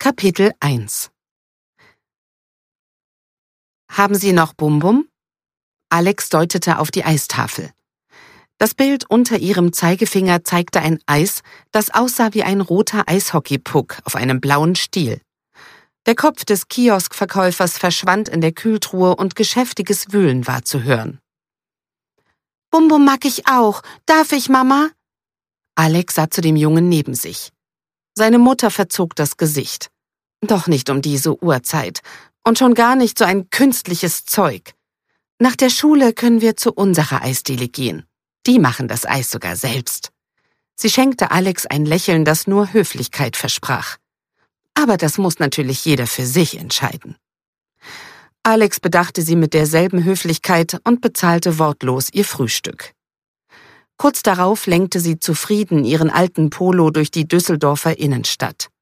Kapitel 1 »Haben Sie noch Bum-Bum?« Alex deutete auf die Eistafel. Das Bild unter ihrem Zeigefinger zeigte ein Eis, das aussah wie ein roter Eishockeypuck auf einem blauen Stiel. Der Kopf des Kioskverkäufers verschwand in der Kühltruhe und geschäftiges Wühlen war zu hören. »Bum-Bum mag ich auch. Darf ich, Mama?« Alex sah zu dem Jungen neben sich. Seine Mutter verzog das Gesicht. Doch nicht um diese Uhrzeit. Und schon gar nicht so ein künstliches Zeug. Nach der Schule können wir zu unserer Eisdiele gehen. Die machen das Eis sogar selbst. Sie schenkte Alex ein Lächeln, das nur Höflichkeit versprach. Aber das muss natürlich jeder für sich entscheiden. Alex bedachte sie mit derselben Höflichkeit und bezahlte wortlos ihr Frühstück. Kurz darauf lenkte sie zufrieden ihren alten Polo durch die Düsseldorfer Innenstadt.